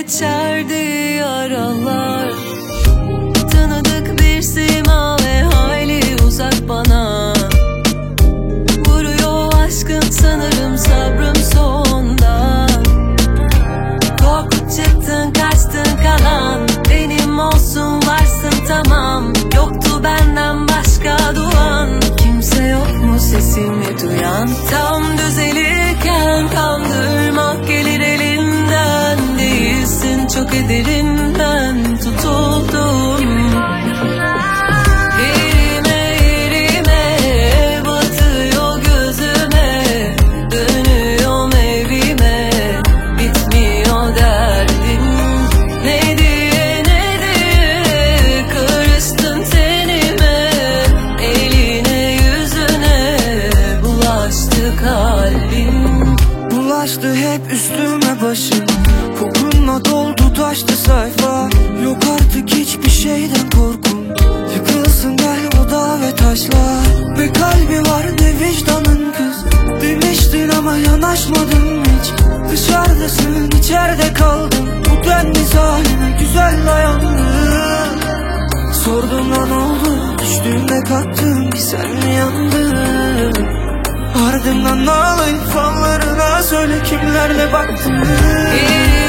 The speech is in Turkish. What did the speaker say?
geçerdi yaralar. Tanıdık bir sima ve hayli uzak bana. Vuruyor aşkın sanırım sabrım sonda. Korkup çıktın kaçtın kalan benim olsun varsın tamam. Yoktu benden başka duan, kimse yok mu sesimi duyan? Tam düzelirken kandırmak gelir elimden. Değilsin çok derinden tutuldum. Yerime yerime batıyor gözüme. Dönüyorum evime, bitmiyor derdim. Ne diye ne diye karıştın tenime. Eline yüzüne bulaştı kalbim. Bulaştı hep üstüme başım. Kokunla doldu taştı sayfa. Yok artık hiçbir şeyden korkum. Yıkılsın gel o dağ ve taşlar. Ne kalbi var ne vicdanın kız. Demiştin ama yanaşmadın hiç. Dışarıdasın içeride kaldım. Bu denli zalime güzel dayandım. Sordum lan oldu, düştüğümde kalktım, bir sen mi yandın? Ardından ağlayıp fallarına söyle kimlerle baktın.